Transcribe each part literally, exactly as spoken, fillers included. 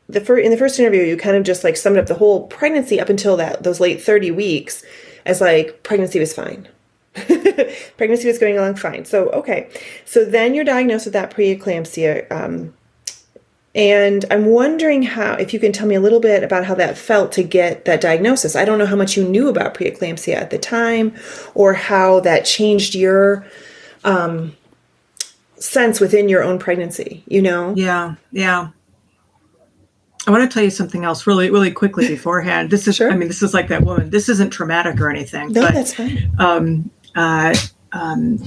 the fir- in the first interview, you kind of just like summed up the whole pregnancy up until that those late thirty weeks as like pregnancy was fine. Pregnancy was going along fine. So, okay. So then you're diagnosed with that preeclampsia. Um, and I'm wondering how, if you can tell me a little bit about how that felt to get that diagnosis. I don't know how much you knew about preeclampsia at the time or how that changed your um, sense within your own pregnancy, you know? Yeah. Yeah. I want to tell you something else really, really quickly beforehand. This is, Sure. I mean, this is like that woman. This isn't traumatic or anything. No, but, that's fine. Um, uh, um,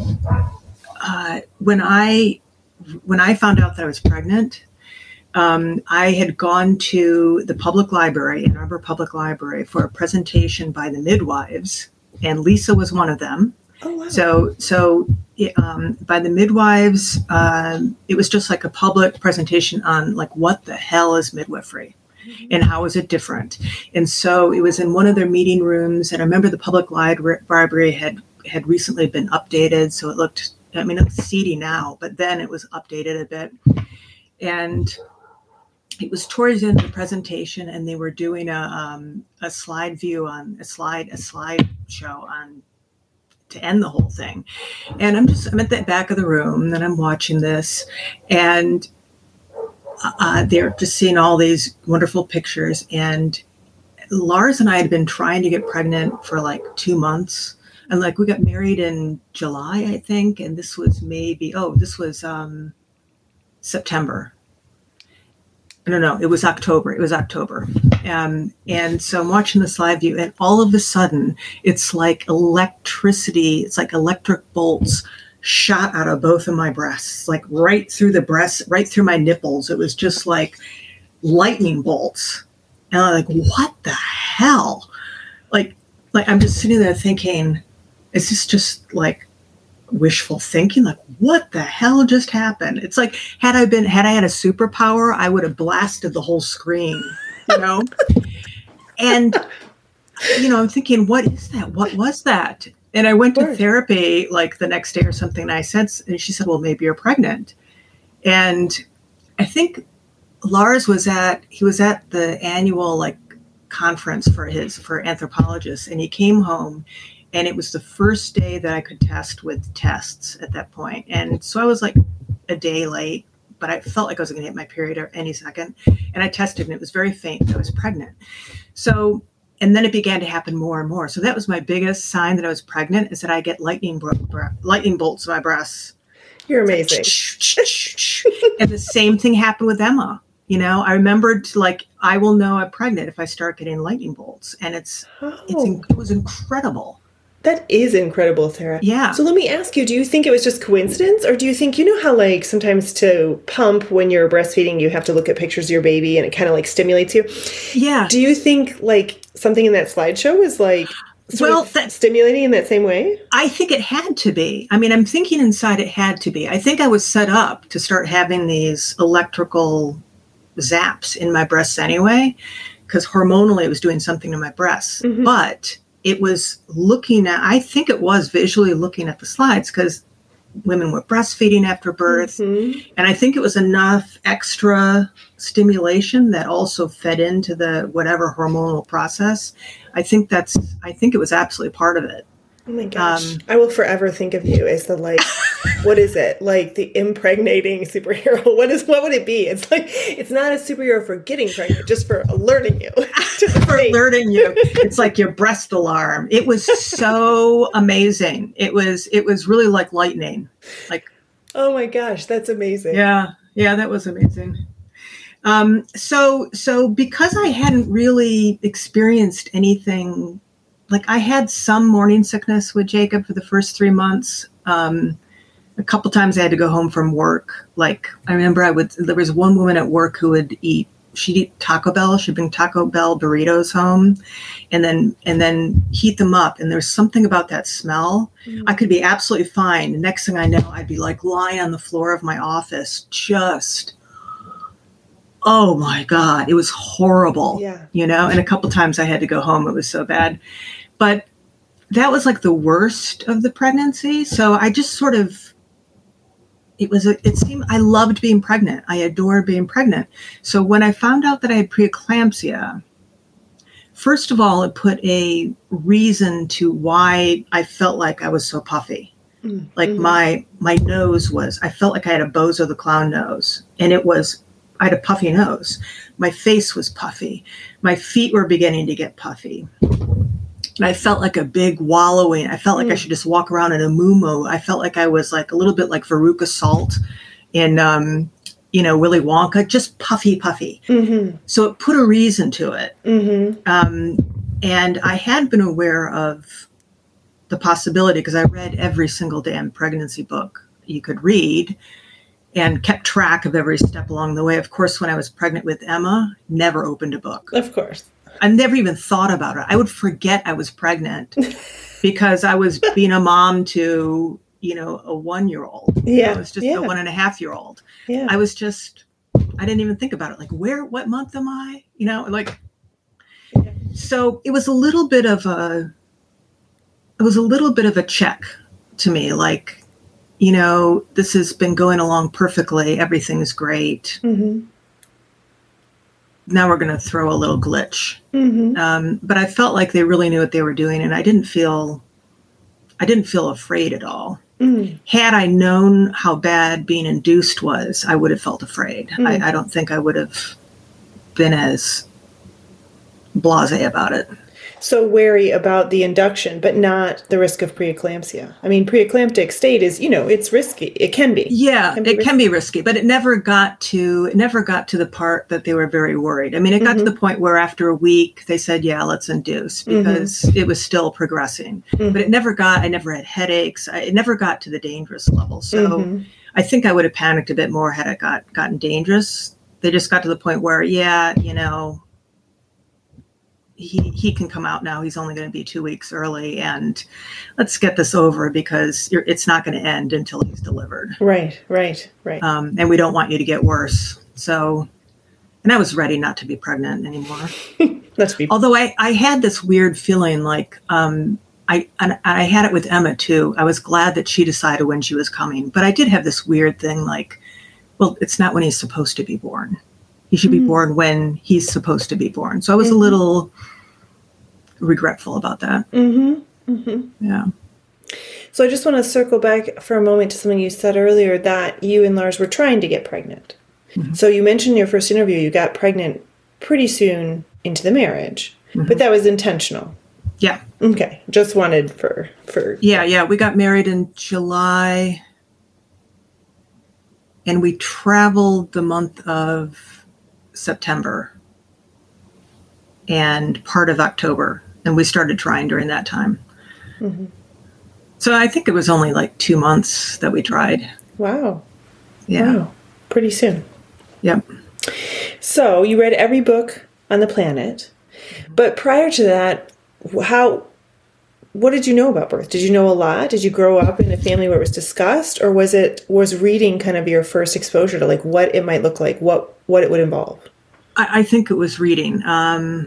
uh, when I, when I found out that I was pregnant, um, I had gone to the public library, Ann Arbor Public Library, for a presentation by the midwives, and Lisa was one of them. Oh, wow. So, so um, by the midwives, um, it was just like a public presentation on like what the hell is midwifery, mm-hmm. and how is it different. And so it was in one of their meeting rooms, and I remember the public library had had recently been updated, so it looked, I mean, it's seedy now, but then it was updated a bit, and it was towards the end of the presentation, and they were doing a um, a slide view on a slide a slide show on. To end the whole thing. And I'm just, I'm at the back of the room and I'm watching this, and uh, they're just seeing all these wonderful pictures. And Lars and I had been trying to get pregnant for like two months. And like, we got married in July, I think. And this was maybe, oh, this was um, September. No, no, it was October. It was October. Um, and so I'm watching this live view, and all of a sudden, it's like electricity. It's like electric bolts shot out of both of my breasts, like right through the breasts, right through my nipples. It was just like lightning bolts. And I'm like, what the hell? Like, like I'm just sitting there thinking, is this just like wishful thinking? Like, what the hell just happened? It's like, had I been, had I had a superpower, I would have blasted the whole screen, you know? And, you know, I'm thinking, what is that? What was that? And I went to therapy like the next day or something. And I said, and she said, well, maybe you're pregnant. And I think Lars was at, he was at the annual like conference for his, for anthropologists. And he came home, and it was the first day that I could test with tests at that point. And so I was like a day late, but I felt like I was going to hit my period any second. And I tested, and it was very faint. I was pregnant. So, and then it began to happen more and more. So that was my biggest sign that I was pregnant, is that I get lightning, bro- lightning bolts in my breasts. You're amazing. Like, and the same thing happened with Emma. You know, I remembered like, I will know I'm pregnant if I start getting lightning bolts. And it's, oh. it's it was incredible. That is incredible, Sarah. Yeah. So let me ask you, do you think it was just coincidence, or do you think, you know how like sometimes to pump when you're breastfeeding, you have to look at pictures of your baby and it kind of like stimulates you? Yeah. Do you think like something in that slideshow is like sort well, of that, stimulating in that same way? I think it had to be. I mean, I'm thinking inside it had to be. I think I was set up to start having these electrical zaps in my breasts anyway, because hormonally it was doing something to my breasts. Mm-hmm. But it was looking at, I think it was visually looking at the slides, because women were breastfeeding after birth. Mm-hmm. And I think it was enough extra stimulation that also fed into the whatever hormonal process. I think that's, I think it was absolutely part of it. Oh my gosh. Um, I will forever think of you as the like, what is it? Like the impregnating superhero. What is, what would it be? It's like, it's not a superhero for getting pregnant, just for alerting you. For alerting you. It's like your breast alarm. It was so amazing. It was, it was really like lightning. Like, oh my gosh, that's amazing. Yeah. Yeah, that was amazing. Um, so, so because I hadn't really experienced anything, like I had some morning sickness with Jacob for the first three months. Um, a couple times I had to go home from work. Like I remember I would, there was one woman at work who would eat, she'd eat Taco Bell. She'd bring Taco Bell burritos home and then, and then heat them up. And there's something about that smell. Mm. I could be absolutely fine. The next thing I know, I'd be like lying on the floor of my office, just, oh my God, it was horrible. Yeah. You know, and a couple times I had to go home. It was so bad. But that was like the worst of the pregnancy. So I just sort of, it was, a, it seemed, I loved being pregnant. I adored being pregnant. So when I found out that I had preeclampsia, first of all, it put a reason to why I felt like I was so puffy. Mm-hmm. Like my, my nose was, I felt like I had a Bozo the Clown nose, and it was, I had a puffy nose. My face was puffy. My feet were beginning to get puffy. And I felt like a big wallowing. I felt like mm. I should just walk around in a muumuu. I felt like I was like a little bit like Veruca Salt in, um, you know, Willy Wonka, just puffy, puffy. Mm-hmm. So it put a reason to it. Mm-hmm. Um, and I had been aware of the possibility because I read every single damn pregnancy book you could read and kept track of every step along the way. Of course, when I was pregnant with Emma, never opened a book. Of course. I never even thought about it. I would forget I was pregnant because I was being a mom to, you know, a one-year-old. Yeah. I was just yeah. a one and a half year old. Yeah. I was just, I didn't even think about it. Like, where, what month am I? You know, like, yeah. So it was a little bit of a, it was a little bit of a check to me. Like, you know, this has been going along perfectly. Everything's great. Mm-hmm. Now we're going to throw a little glitch. Mm-hmm. Um, but I felt like they really knew what they were doing. And I didn't feel, I didn't feel afraid at all. Mm. Had I known how bad being induced was, I would have felt afraid. Mm. I, I don't think I would have been as blasé about it. So wary about the induction, but not the risk of preeclampsia. I mean, preeclamptic state is, you know, it's risky. It can be. Yeah, it can be, it risky. can be risky, but it never got to, it never got to the part that they were very worried. I mean, it got mm-hmm. to the point where after a week they said, yeah, let's induce because mm-hmm. it was still progressing, mm-hmm. but it never got, I never had headaches. I, it never got to the dangerous level. So mm-hmm. I think I would have panicked a bit more had it got gotten dangerous. They just got to the point where, yeah, you know, he he can come out now. He's only going to be two weeks early, and let's get this over because you're, it's not going to end until he's delivered. Right, right, right. Um, and we don't want you to get worse. So, and I was ready not to be pregnant anymore. Let's be. Although I, I had this weird feeling like um, I and I had it with Emma too. I was glad that she decided when she was coming, but I did have this weird thing like, well, it's not when he's supposed to be born. He should mm-hmm. be born when he's supposed to be born. So I was mm-hmm. a little regretful about that. Mm-hmm. Mm-hmm. Yeah. So I just want to circle back for a moment to something you said earlier, that you and Lars were trying to get pregnant. Mm-hmm. So you mentioned in your first interview you got pregnant pretty soon into the marriage, mm-hmm. but that was intentional. Yeah. Okay. Just wanted for... for Yeah, yeah. We got married in July, and we traveled the month of September and part of October, and we started trying during that time. Mm-hmm. So I think it was only like two months that we tried. Wow. Yeah. Wow. Pretty soon. Yep. So you read every book on the planet, but prior to that, how, what did you know about birth? Did you know a lot? Did you grow up in a family where it was discussed, or was it, was reading kind of your first exposure to like what it might look like, what, what it would involve? I, I think it was reading. Um,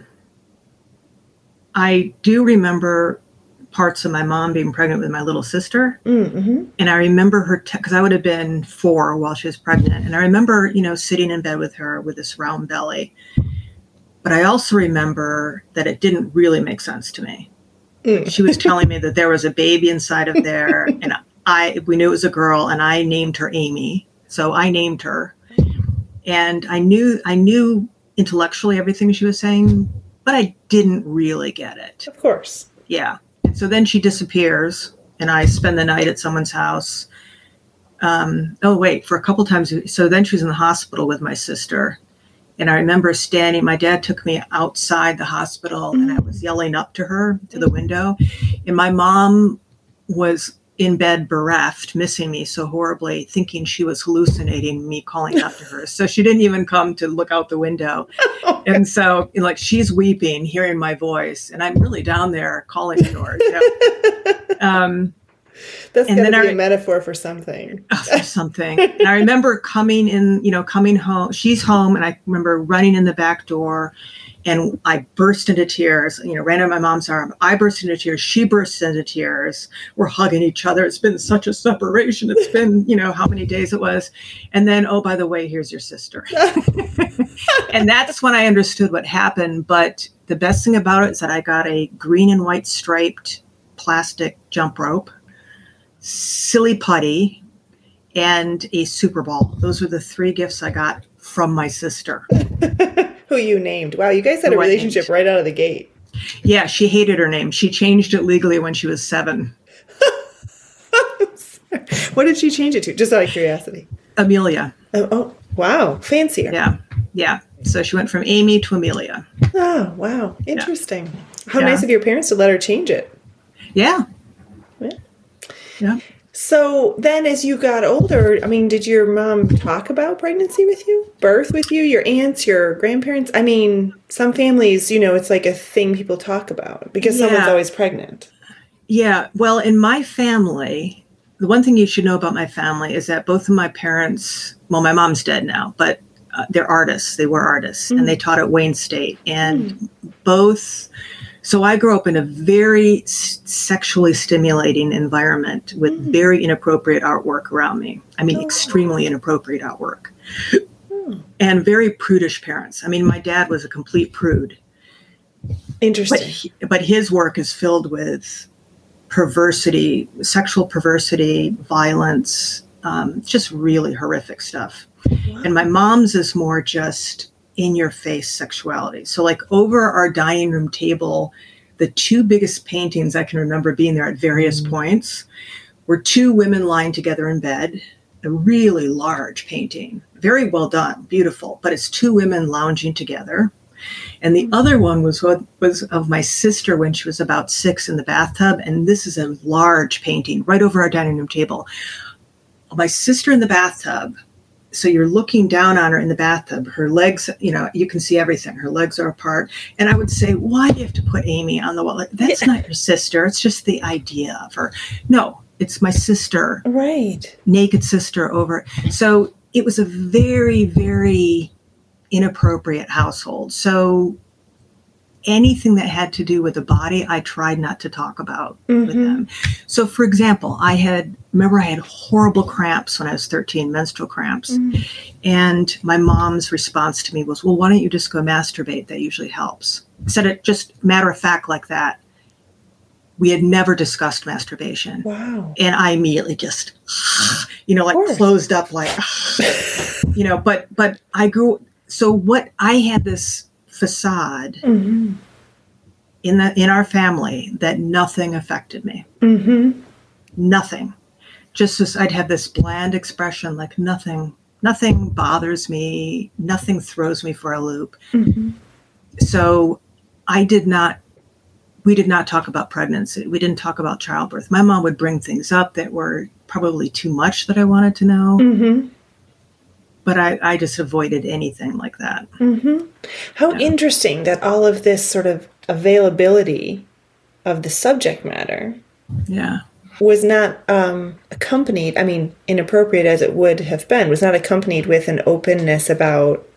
I do remember parts of my mom being pregnant with my little sister. Mm-hmm. And I remember her, because te- I would have been four while she was pregnant. And I remember, you know, sitting in bed with her with this round belly. But I also remember that it didn't really make sense to me. Mm. She was telling me that there was a baby inside of there. And I, we knew it was a girl, and I named her Amy. So I named her. And I knew, I knew intellectually everything she was saying, but I didn't really get it. Of course. Yeah. And so then she disappears, and I spend the night at someone's house. Um, oh, wait, for a couple times. So then she was in the hospital with my sister. And I remember standing, my dad took me outside the hospital, mm-hmm. and I was yelling up to her to the window. And my mom was in bed, bereft, missing me so horribly, thinking she was hallucinating me calling out to her. So she didn't even come to look out the window. Oh, and so, you know, like, she's weeping, hearing my voice, and I'm really down there calling to her. You know? um, That's And got to then be I- a metaphor for something. or something. And I remember coming in, you know, coming home. She's home, and I remember running in the back door, and I burst into tears. You know, ran in my mom's arm. I burst into tears. She burst into tears. We're hugging each other. It's been such a separation. It's been, you know, how many days it was. And then, oh, by the way, here's your sister. And that's when I understood what happened. But the best thing about it is that I got a green and white striped plastic jump rope, silly putty, and a Super Bowl. Those were the three gifts I got from my sister. Who you named. Wow, you guys had Who a I relationship named. right out of the gate. Yeah, she hated her name. She changed it legally when she was seven. What did she change it to? Just out of curiosity. Amelia. Oh, oh wow. Fancier. Yeah. Yeah. So she went from Amy to Amelia. Oh, wow. Interesting. How Yeah. nice of your parents to let her change it. Yeah. Yeah. Yeah. So then as you got older, I mean, did your mom talk about pregnancy with you? Birth with you? Your aunts, your grandparents? I mean, some families, you know, it's like a thing people talk about because Yeah. someone's always pregnant. Yeah. Well, in my family, the one thing you should know about my family is that both of my parents, well, my mom's dead now, but uh, they're artists. They were artists, Mm. and they taught at Wayne State. And mm. both, so I grew up in a very s- sexually stimulating environment with mm. very inappropriate artwork around me. I mean, oh. extremely inappropriate artwork. Mm. And very prudish parents. I mean, my dad was a complete prude. Interesting. But, he, but his work is filled with perversity, sexual perversity, violence, um, just really horrific stuff. Wow. And my mom's is more just in your face sexuality. So like over our dining room table, the two biggest paintings I can remember being there at various mm. points were two women lying together in bed, a really large painting, very well done, beautiful, but it's two women lounging together. And the other one was what was of my sister when she was about six in the bathtub. And this is a large painting right over our dining room table. My sister in the bathtub. So you're looking down on her in the bathtub. Her legs, you know, you can see everything. Her legs are apart. And I would say, why do you have to put Amy on the wall? Like, that's not your sister. It's just the idea of her. No, it's my sister. Right. Naked sister over. So it was a very, very inappropriate household. So anything that had to do with the body, I tried not to talk about mm-hmm. with them. So for example, I had, remember I had horrible cramps when I was thirteen, menstrual cramps. Mm-hmm. And my mom's response to me was, well, why don't you just go masturbate? That usually helps. I said it just matter of fact like that. We had never discussed masturbation. Wow. And I immediately just, you know, like closed up like, you know, but, but I grew, so what I had this facade mm-hmm. in the in our family that nothing affected me. Mm-hmm. Nothing. Just as I'd have this bland expression, like nothing, nothing bothers me, nothing throws me for a loop. Mm-hmm. So I did not, we did not talk about pregnancy. We didn't talk about childbirth. My mom would bring things up that were probably too much that I wanted to know. Mm-hmm. But I, I just avoided anything like that. Mm-hmm. How yeah. interesting that all of this sort of availability of the subject matter yeah. was not um, accompanied, I mean, inappropriate as it would have been, was not accompanied with an openness about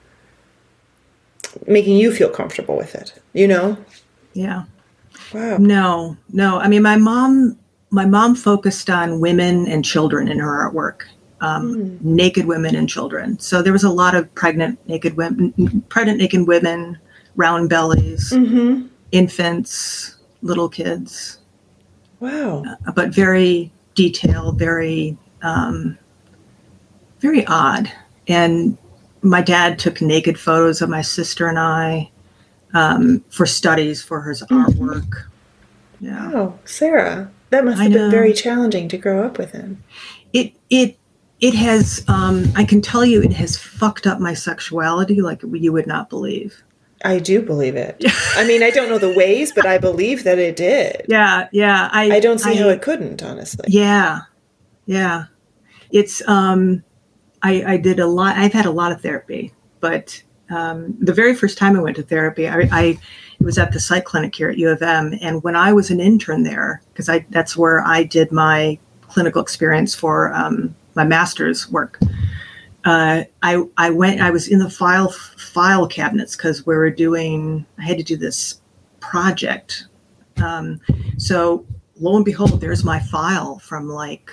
making you feel comfortable with it, you know? Yeah. Wow. No, no. I mean, my mom, my mom focused on women and children in her artwork. Um, mm. Naked women and children. So there was a lot of pregnant naked women, pregnant naked women, round bellies, mm-hmm. infants, little kids. Wow! Uh, but very detailed, very, um, very odd. And my dad took naked photos of my sister and I um, for studies for his mm-hmm. artwork. Yeah. Wow, Sarah, that must have been very challenging to grow up with him. It it. It has, um, I can tell you, it has fucked up my sexuality like you would not believe. I do believe it. I mean, I don't know the ways, but I believe that it did. Yeah, yeah. I, I don't see I, how it couldn't, honestly. Yeah, yeah. It's, um, I, I did a lot, I've had a lot of therapy, but um, the very first time I went to therapy, I, I was at the psych clinic here at U of M. And when I was an intern there, because I that's where I did my clinical experience for um, my master's work. Uh, I I went. I was in the file file cabinets because we were doing. I had to do this project. Um, so lo and behold, there's my file from like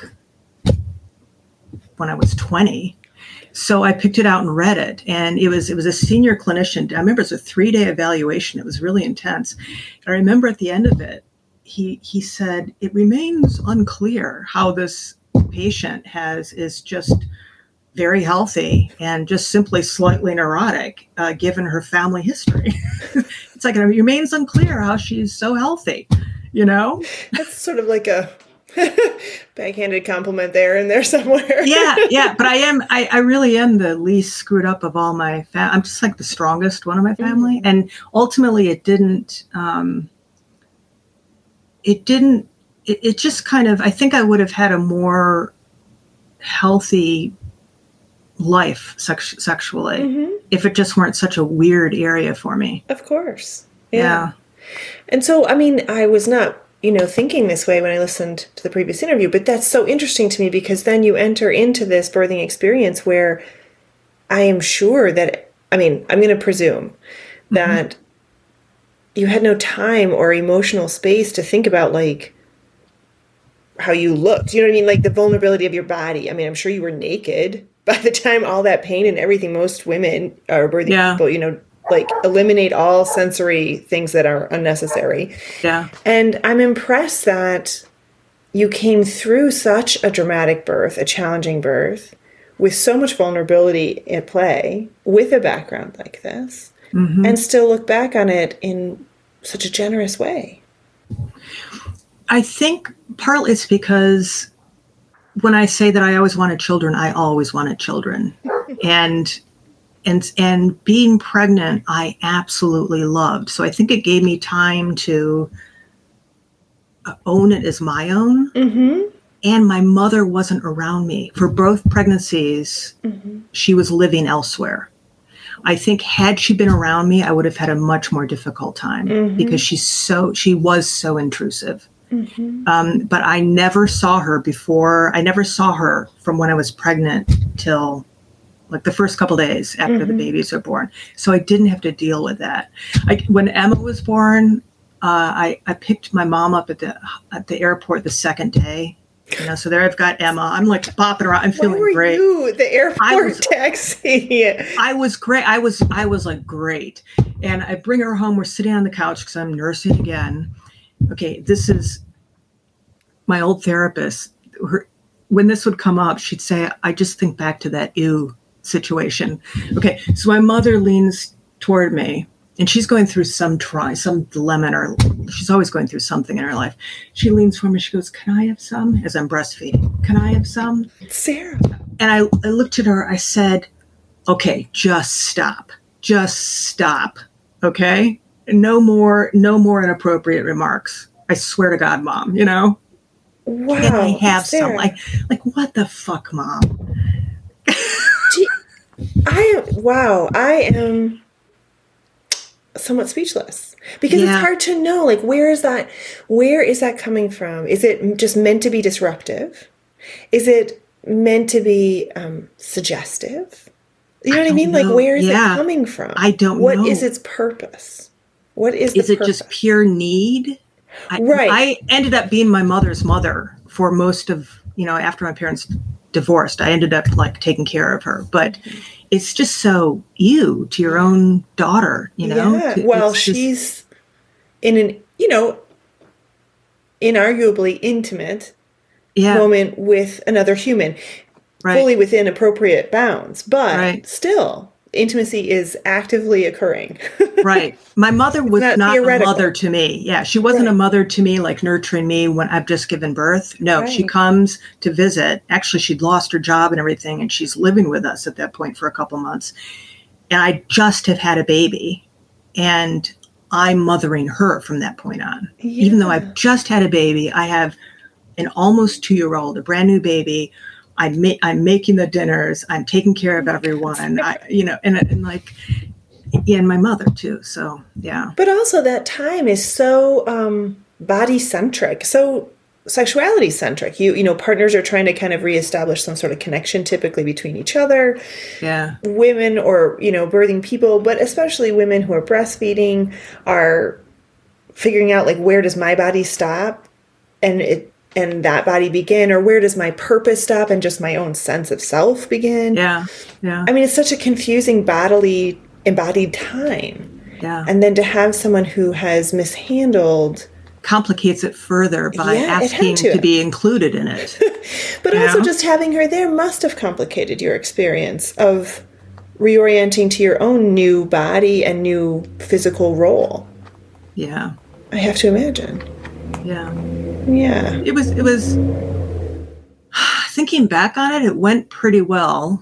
when I was twenty. So I picked it out and read it, and it was it was a senior clinician. I remember it was a three day evaluation. It was really intense. I remember at the end of it, he he said it remains unclear how this patient has is just very healthy and just simply slightly neurotic, uh, given her family history. It's like it remains unclear how she's so healthy, you know? That's sort of like a backhanded compliment there and there somewhere. yeah, yeah. But I am, I, I really am the least screwed up of all my family. I'm just like the strongest one of my family. Mm-hmm. And ultimately it didn't, um, it didn't, it, it just kind of, I think I would have had a more healthy life sex- sexually mm-hmm. if it just weren't such a weird area for me. Of course. Yeah. yeah. And so, I mean, I was not, you know, thinking this way when I listened to the previous interview, but that's so interesting to me because then you enter into this birthing experience where I am sure that, I mean, I'm going to presume that mm-hmm. you had no time or emotional space to think about like how you looked, you know what I mean? Like the vulnerability of your body. I mean, I'm sure you were naked by the time all that pain and everything. Most women or birthing yeah. people, you know, like eliminate all sensory things that are unnecessary. Yeah. And I'm impressed that you came through such a dramatic birth, a challenging birth, with so much vulnerability at play, with a background like this, mm-hmm. and still look back on it in such a generous way. I think partly it's because when I say that I always wanted children, I always wanted children. and and and being pregnant, I absolutely loved. So I think it gave me time to own it as my own. Mm-hmm. And my mother wasn't around me. For both pregnancies, mm-hmm. she was living elsewhere. I think had she been around me, I would have had a much more difficult time mm-hmm. because she's so she was so intrusive. Mm-hmm. Um, but I never saw her before. I never saw her from when I was pregnant till like the first couple days after mm-hmm. the babies were born. So I didn't have to deal with that. I, when Emma was born, uh, I, I picked my mom up at the at the airport the second day. You know, so there I've got Emma. I'm like bopping around. I'm feeling Why were great. You, the airport I was, taxi. I was great. I was I was like great. And I bring her home. We're sitting on the couch because I'm nursing again. Okay, this is my old therapist. Her, when this would come up, she'd say, I just think back to that ew situation. Okay, so my mother leans toward me, and she's going through some try, some dilemma in her. She's always going through something in her life. She leans forward, she goes, "Can I have some?" As I'm breastfeeding. "Can I have some?" Sarah. And I, I looked at her. I said, "Okay, just stop. Just stop. Okay, no more, no more inappropriate remarks. I swear to God, Mom. You know." Wow. Can I have Sarah. some? Like, like what the fuck, Mom? Gee, I am. Wow. I am somewhat speechless because yeah. it's hard to know, like, where is that, where is that coming from? Is it just meant to be disruptive? Is it meant to be um, suggestive? You know I what I mean? know. Like, where is yeah. it coming from? I don't what know. What is its purpose? What is the Is it purpose? just pure need? I, right. I ended up being my mother's mother for most of, you know, after my parents divorced, I ended up like taking care of her, but it's just so ew to your own daughter, you know? Yeah. To, well, just, she's in an, you know, inarguably intimate yeah. moment with another human, right. fully within appropriate bounds, but right. still intimacy is actively occurring. Right. My mother was not, not a mother to me. Yeah. She wasn't right. a mother to me, like nurturing me when I've just given birth. No, right. she comes to visit. Actually, she'd lost her job and everything, and she's living with us at that point for a couple months. And I just have had a baby, and I'm mothering her from that point on. Yeah. Even though I've just had a baby, I have an almost two-year-old, a brand new baby. I'm, ma- I'm making the dinners. I'm taking care of everyone. I, you know, and, and like, yeah, and my mother too. So yeah. But also that time is so um, body centric. So sexuality centric. You you know, partners are trying to kind of reestablish some sort of connection, typically between each other. Yeah. Women or, you know, birthing people, but especially women who are breastfeeding are figuring out, like, where does my body stop and it and that body begin, or where does my purpose stop and just my own sense of self begin? Yeah. Yeah. I mean, it's such a confusing bodily embodied time. Yeah. And then to have someone who has mishandled complicates it further by Yeah, it had asking to. to be included in it. But You also know? just having her there must have complicated your experience of reorienting to your own new body and new physical role. Yeah. I have to imagine. Yeah. Yeah. It was, it was, thinking back on it, it went pretty well.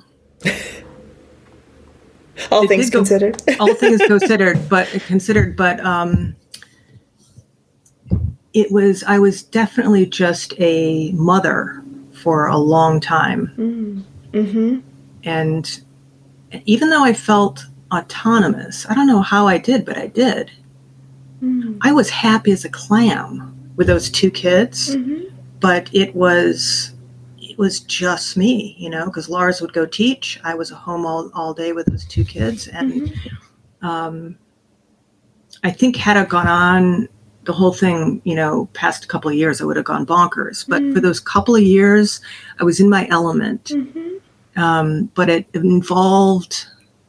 All It things did go- considered. all things considered, but considered, but, um, it was, I was definitely just a mother for a long time. Mm-hmm. And even though I felt autonomous, I don't know how I did, but I did. Mm-hmm. I was happy as a clam with those two kids, Mm-hmm. but it was, it was just me, you know, because Lars would go teach. I was at home all, all day with those two kids. And, Mm-hmm. um, I think had it gone on, the whole thing, you know, past a couple of years, I would have gone bonkers. But Mm. for those couple of years, I was in my element. Mm-hmm. Um, but it involved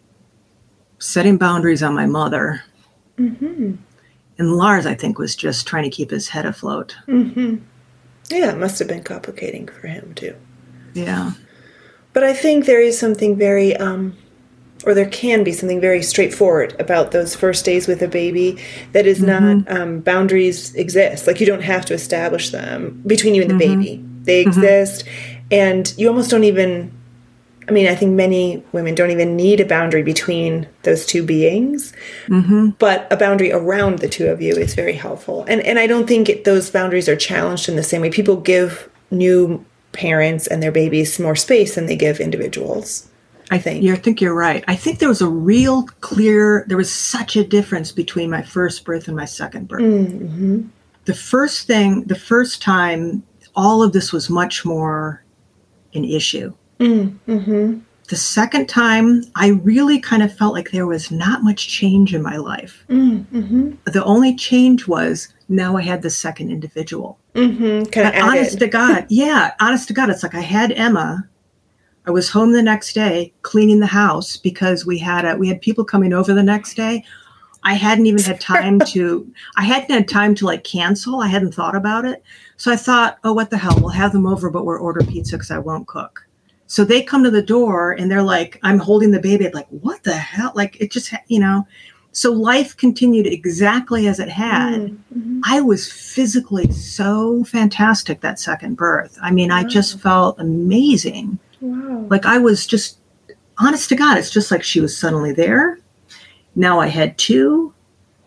setting boundaries on my mother. Mm-hmm. And Lars, I think, was just trying to keep his head afloat. Mm-hmm. Yeah, it must have been complicating for him too. Yeah. But I think there is something very, um, or there can be something very straightforward about those first days with a baby that is Mhm. not, um, boundaries exist. Like, you don't have to establish them between you and the Mhm. baby. They exist, and you almost don't even, I mean, I think many women don't even need a boundary between those two beings, Mm-hmm. but a boundary around the two of you is very helpful. And and I don't think it, those boundaries are challenged in the same way. People give new parents and their babies more space than they give individuals, I think. You think you're right. I think there was a real clear, there was such a difference between my first birth and my second birth. Mm-hmm. The first thing, the first time, all of this was much more an issue. Mm-hmm. The second time, I really kind of felt like there was not much change in my life. Mm-hmm. The only change was now I had the second individual. Mm-hmm. Kind of But honest added. to God, yeah, honest to God, it's like I had Emma. I was home the next day cleaning the house because we had a, we had people coming over the next day. I hadn't even had time to, I hadn't had time to like cancel. I hadn't thought about it. So I thought, oh, what the hell? We'll have them over, but we'll order pizza because I won't cook. So they come to the door and they're like, I'm holding the baby. I'm like, what the hell? Like it just, you know, so life continued exactly as it had. Mm-hmm. I was physically so fantastic that second birth. I mean, I Wow. just felt amazing. Wow. Like I was just, honest to God, it's just like she was suddenly there. Now I had two,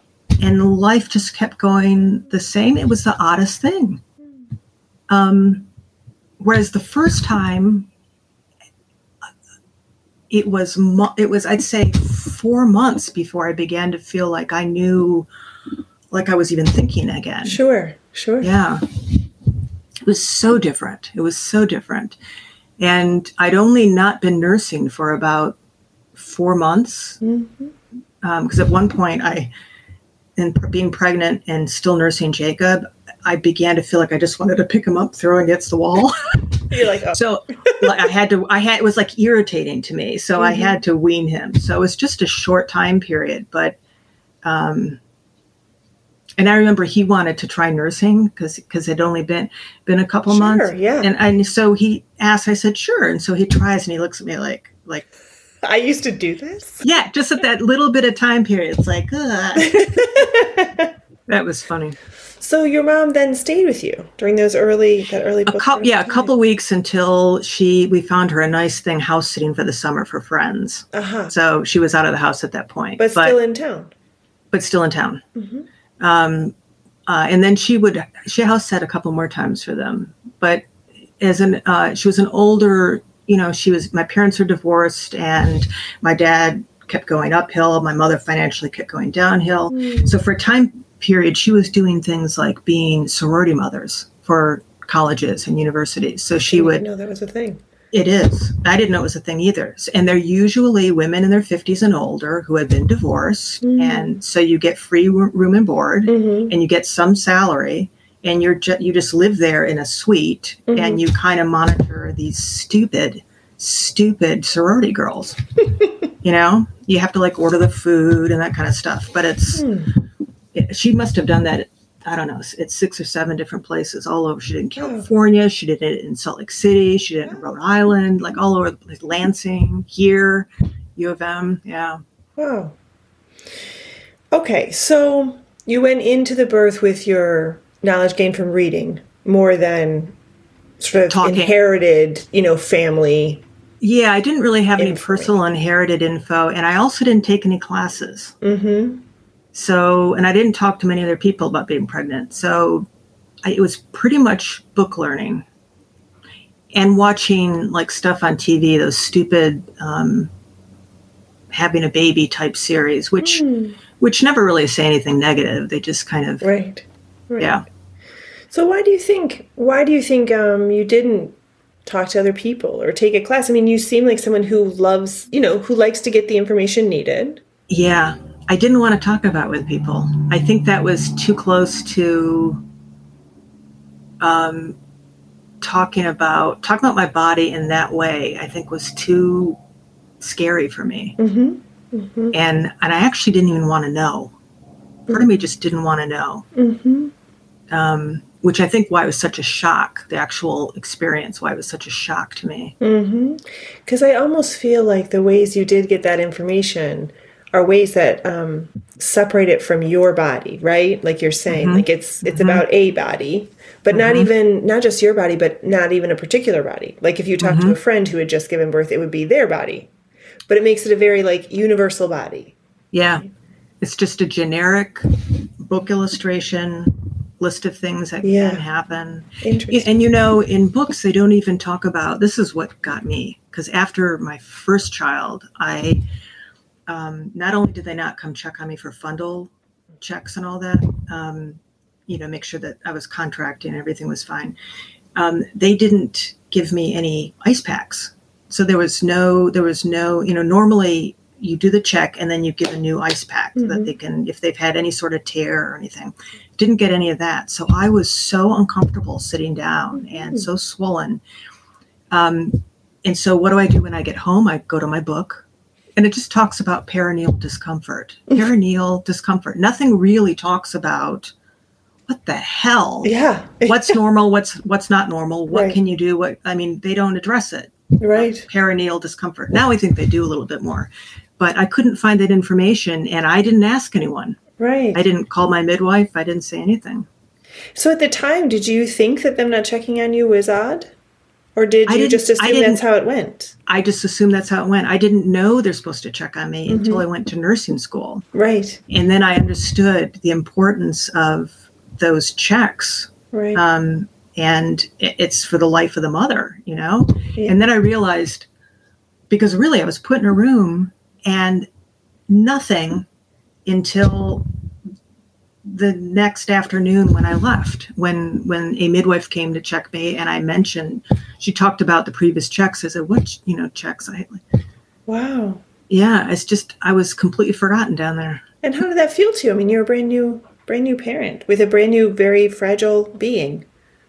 and life just kept going the same. It was the oddest thing. Um, whereas the first time, it was, mo- it was, I'd say four months before I began to feel like I knew, like I was even thinking again. Sure, sure. Yeah. It was so different. It was so different. And I'd only not been nursing for about four months. Mm-hmm. Because at one point, I, in pr- being pregnant and still nursing Jacob, I began to feel like I just wanted to pick him up, throw him against the wall. You're like, oh. So like, I had to, I had, it was like irritating to me. So I Mhm. had to wean him. So it was just a short time period. But, um, and I remember he wanted to try nursing because because it had only been been a couple Sure, months. yeah. And and so he asked, I said, sure. And so he tries and he looks at me like, like, I used to do this. yeah, just at that little bit of time period. It's like, ugh. That was funny. So your mom then stayed with you during those early, that early. A couple, yeah, a couple of weeks until she, we found her a nice thing house sitting for the summer for friends. Uh-huh. So she was out of the house at that point, But still in town. but still in town. Mm-hmm. Um, uh, and then she would, she house sat a couple more times for them. But as an, uh, she was an older, you know, she was, my parents were divorced and my dad kept going uphill. My mother financially kept going downhill. Mm. So for a time period, she was doing things like being sorority mothers for colleges and universities. So she I would didn't know that was a thing. It is. I didn't know it was a thing either. And they're usually women in their fifties and older who have been divorced. Mm-hmm. And so you get free room and board, mm-hmm. and you get some salary, and you're ju- you just live there in a suite, mm-hmm. and you kind of monitor these stupid, stupid sorority girls. You know, you have to like order the food and that kind of stuff. But it's, mm. it, she must have done that. I don't know, it's six or seven different places all over. She did in California. Oh. She did it in Salt Lake City. She did it in Rhode Island, like all over the place. Lansing, here, U of M. Yeah. Wow. Okay. So you went into the birth with your knowledge gained from reading more than sort of Talking. inherited, you know, family. Yeah. I didn't really have info. any personal inherited info. And I also didn't take any classes. Mm-hmm. So, and I didn't talk to many other people about being pregnant. So I, it was pretty much book learning and watching like stuff on T V, those stupid um, having a baby type series, which, mm. which never really say anything negative. They just kind of, right. right. Yeah. So why do you think, why do you think um, you didn't talk to other people or take a class? I mean, you seem like someone who loves, you know, who likes to get the information needed. Yeah. I didn't want to talk about it with people. I think that was too close to um, talking about talking about my body in that way. I think was too scary for me, mm-hmm. Mm-hmm. and and I actually didn't even want to know. Part mm-hmm. of me just didn't want to know, mm-hmm. um, which I think why it was such a shock. The actual experience, why it was such a shock to me. Because mm-hmm. I almost feel like the ways you did get that information are ways that um, separate it from your body, right? Like you're saying, mm-hmm. like it's it's mm-hmm. about a body, but mm-hmm. not even, not just your body, but not even a particular body. Like if you talk mm-hmm. to a friend who had just given birth, it would be their body. But it makes it a very like universal body. Yeah. It's just a generic book illustration, list of things that yeah. can happen. Interesting. And you know, in books, they don't even talk about, this is what got me. Because after my first child, I... Um, not only did they not come check on me for fundal checks and all that, um, you know, make sure that I was contracting and everything was fine. Um, they didn't give me any ice packs. So there was no, there was no, you know, normally you do the check and then you give a new ice pack mm-hmm. so that they can, if they've had any sort of tear or anything. Didn't get any of that. So I was so uncomfortable sitting down mm-hmm. and so swollen. Um, and so what do I do when I get home? I go to my book. And it just talks about perineal discomfort, perineal discomfort. Nothing really talks about what the hell, yeah, what's normal, what's what's not normal, what right. can you do? What I mean, they don't address it. Right. Perineal discomfort. Now I think they do a little bit more, but I couldn't find that information, and I didn't ask anyone. Right. I didn't call my midwife. I didn't say anything. So at the time, did you think that them not checking on you was odd? Or did you just assume that's how it went? I just assumed that's how it went. I didn't know they're supposed to check on me mm-hmm. until I went to nursing school. Right. And then I understood the importance of those checks. Right. Um, and it's for the life of the mother, you know? Yeah. And then I realized, because really I was put in a room and nothing until the next afternoon when I left, when when a midwife came to check me and I mentioned, she talked about the previous checks. I said, what, you know, checks? I like, wow. Yeah, it's just, I was completely forgotten down there. And how did that feel to you? I mean, you're a brand new, brand new parent with a brand new, very fragile being.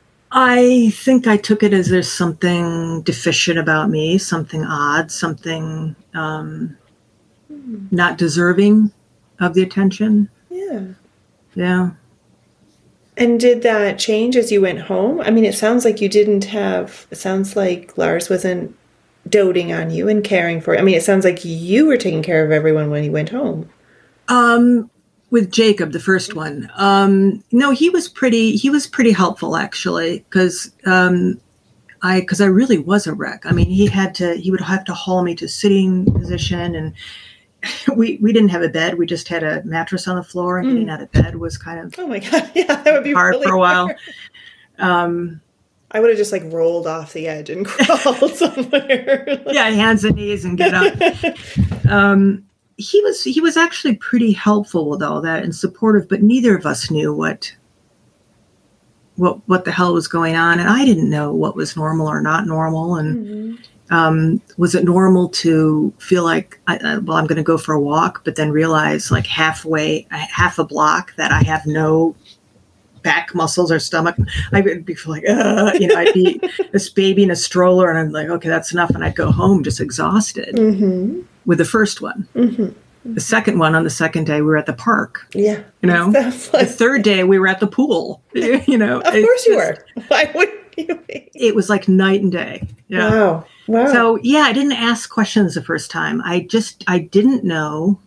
I think I took it as there's something deficient about me, something odd, something um, hmm. not deserving of the attention. Yeah. Yeah. And did that change as you went home? I mean, it sounds like you didn't have, it sounds like Lars wasn't doting on you and caring for you. I mean, it sounds like you were taking care of everyone when he went home. Um, with Jacob, the first one. Um, no, he was pretty, he was pretty helpful actually, because um, I, because I really was a wreck. I mean, he had to, he would have to haul me to sitting position, and we we didn't have a bed. We just had a mattress on the floor, and mm. getting out of bed was kind of oh my god, yeah, that would be hard really for a while. Um, I would have just like rolled off the edge and crawled somewhere. Yeah, hands and knees and get up. um, he was he was actually pretty helpful with all that and supportive, but neither of us knew what what what the hell was going on, and I didn't know what was normal or not normal, and mm-hmm. um, was it normal to feel like, I, I, well, I'm going to go for a walk, but then realize like halfway, half a block that I have no back muscles or stomach. I would be like, uh, you know, I'd be this baby in a stroller, and I'm like, okay, that's enough, and I'd go home just exhausted mm-hmm. with the first one. Mm-hmm. The second one, on the second day, we were at the park. Yeah. You know, like... the third day we were at the pool, you know. Of course you just, were. Why wouldn't you be? It was like night and day. Yeah. Wow. Wow. So, yeah, I didn't ask questions the first time. I just, I didn't know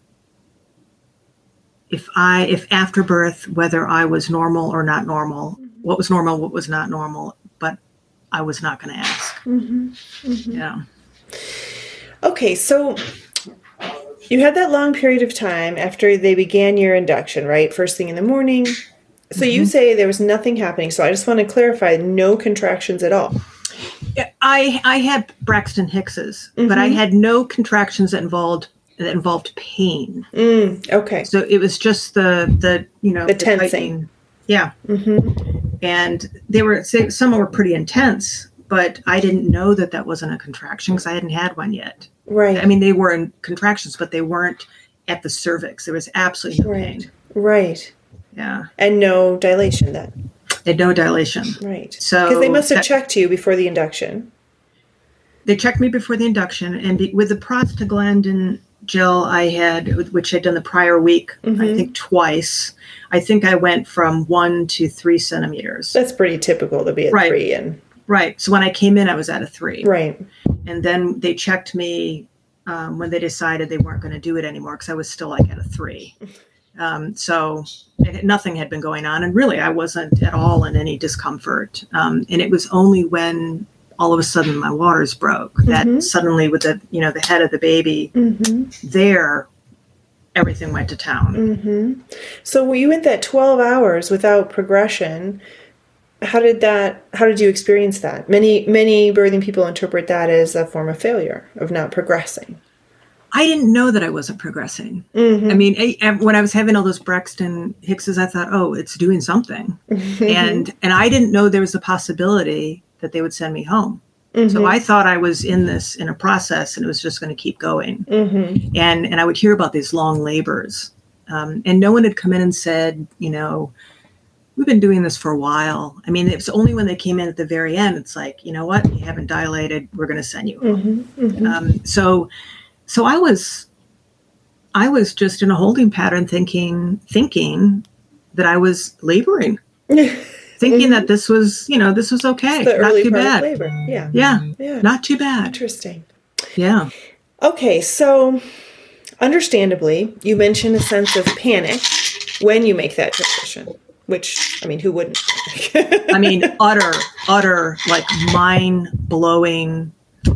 if I, if after birth, whether I was normal or not normal, what was normal, what was not normal, but I was not going to ask. Mm-hmm. Mm-hmm. Yeah. Okay, so... you had that long period of time after they began your induction, right? First thing in the morning. So mm-hmm. you say there was nothing happening. So I just want to clarify, no contractions at all. I I had Braxton Hicks's, mm-hmm. but I had no contractions that involved that involved pain. Mm, okay. So it was just the the you know the, the tensing. Yeah. Mm-hmm. And they were some were pretty intense, but I didn't know that that wasn't a contraction because I hadn't had one yet. Right. I mean, they were in contractions, but they weren't at the cervix. There was absolutely no right. pain. Right. Yeah. And no dilation then. And no dilation. Right. So because they must have that, checked you before the induction. They checked me before the induction, and be, with the prostaglandin gel I had, which I'd done the prior week, mm-hmm. I think twice. I think I went from one to three centimeters. That's pretty typical to be at right. three and. Right. So when I came in, I was at a three. Right. And then they checked me um, when they decided they weren't going to do it anymore because I was still like at a three. Um, so it, nothing had been going on. And really, I wasn't at all in any discomfort. Um, and it was only when all of a sudden my waters broke that mm-hmm. suddenly with the, you know, the head of the baby mm-hmm. there, everything went to town. Mm-hmm. So you went that twelve hours without progression. How did that, how did you experience that? Many, many birthing people interpret that as a form of failure, of not progressing. I didn't know that I wasn't progressing. Mm-hmm. I mean, I, when I was having all those Braxton Hicks's, I thought, oh, it's doing something. and and I didn't know there was a possibility that they would send me home. Mm-hmm. So I thought I was in this, in a process, and it was just going to keep going. Mm-hmm. And, and I would hear about these long labors. Um, and no one had come in and said, you know, we've been doing this for a while. I mean, it was only when they came in at the very end, it's like, you know what, you haven't dilated, we're going to send you home. Mm-hmm, mm-hmm. Um, so, so I was, I was just in a holding pattern thinking, thinking that I was laboring, thinking mm-hmm. that this was, you know, this was okay. The not early too part bad. Of labor. Yeah. yeah. Yeah. Not too bad. Interesting. Yeah. Okay. So understandably, you mentioned a sense of panic when you make that transition. Which, I mean, who wouldn't? I mean, utter, utter, like mind-blowing.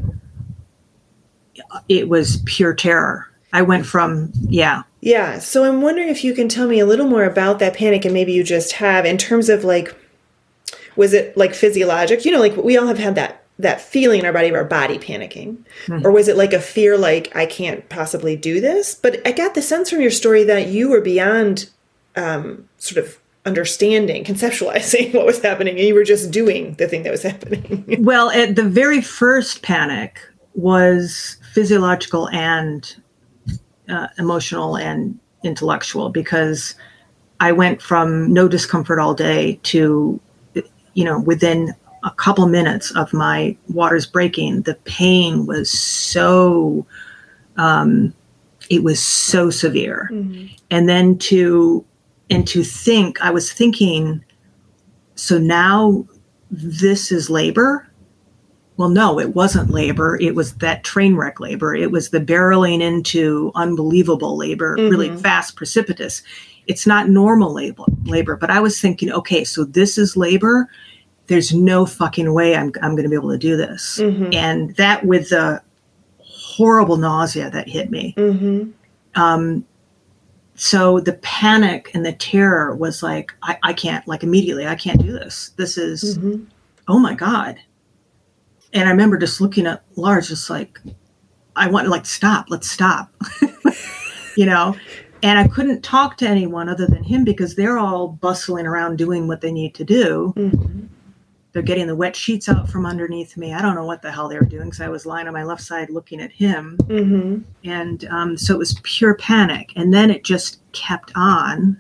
It was pure terror. I went from, yeah. Yeah. So I'm wondering if you can tell me a little more about that panic, and maybe you just have, in terms of like, was it like physiologic? You know, like we all have had that that feeling in our body of our body panicking. Mm-hmm. Or was it like a fear like, I can't possibly do this? But I got the sense from your story that you were beyond um, sort of understanding, conceptualizing what was happening, and you were just doing the thing that was happening. Well, at the very first panic was physiological and uh, emotional and intellectual, because I went from no discomfort all day to, you know, within a couple minutes of my waters breaking, the pain was so, um, it was so severe. Mm-hmm. And then to And to think, I was thinking, so now this is labor? Well, no, it wasn't labor. It was that train wreck labor. It was the barreling into unbelievable labor, mm-hmm. really fast, precipitous. It's not normal labor, labor. But I was thinking, okay, so this is labor. There's no fucking way I'm, I'm going to be able to do this. Mm-hmm. And that with the horrible nausea that hit me. Mm-hmm. Um, So the panic and the terror was like, I, I can't, like immediately, I can't do this. This is, mm-hmm. oh my God. And I remember just looking at Lars, just like, I want to like, stop, let's stop. You know, And I couldn't talk to anyone other than him because they're all bustling around doing what they need to do. Mm-hmm. They're getting the wet sheets out from underneath me. I don't know what the hell they were doing because I was lying on my left side looking at him. Mm-hmm. And um, so it was pure panic. And then it just kept on.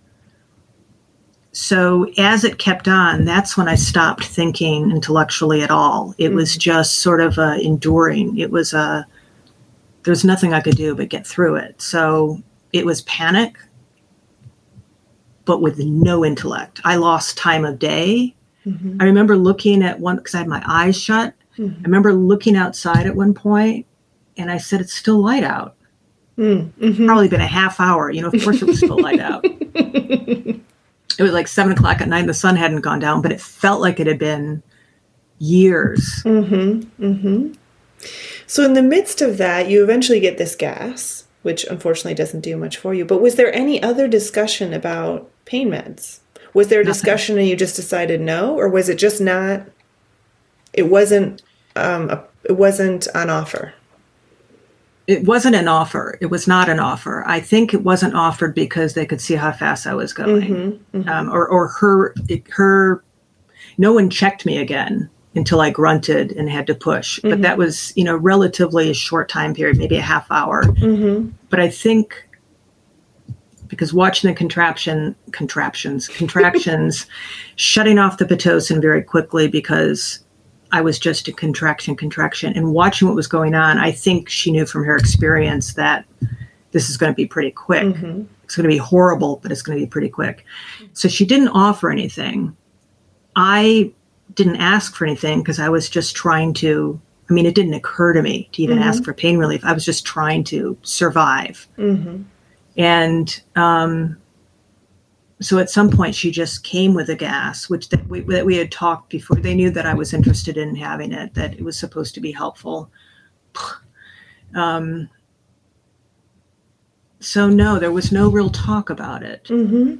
So as it kept on, that's when I stopped thinking intellectually at all. It mm-hmm. was just sort of uh, enduring. It was a, uh, there was nothing I could do but get through it. So it was panic, but with no intellect. I lost time of day. Mm-hmm. I remember looking at one, because I had my eyes shut. Mm-hmm. I remember looking outside at one point, and I said, it's still light out. Mm-hmm. Probably been a half hour. You know, of course it was still light out. It was like seven o'clock at night and the sun hadn't gone down, but it felt like it had been years. Mm-hmm. Mm-hmm. So in the midst of that, you eventually get this gas, which unfortunately doesn't do much for you. But was there any other discussion about pain meds? Was there a Nothing. discussion and you just decided no? Or was it just not, it wasn't, um, a, it wasn't on offer? It wasn't an offer. It was not an offer. I think it wasn't offered because they could see how fast I was going. Mm-hmm, mm-hmm. Um, or, or her, it, her, no one checked me again until I grunted and had to push. Mm-hmm. But that was, you know, relatively a short time period, maybe a half hour. Mm-hmm. But I think because watching the contraption, contraptions, contractions, shutting off the Pitocin very quickly because I was just a contraction, contraction, and watching what was going on, I think she knew from her experience that this is going to be pretty quick. Mm-hmm. It's going to be horrible, but it's going to be pretty quick. So she didn't offer anything. I didn't ask for anything because I was just trying to, I mean, it didn't occur to me to even mm-hmm. ask for pain relief. I was just trying to survive. Mm-hmm. And um, so at some point she just came with a gas, which that we, that we had talked before. They knew that I was interested in having it, that it was supposed to be helpful. Um, so no, there was no real talk about it. Mm-hmm.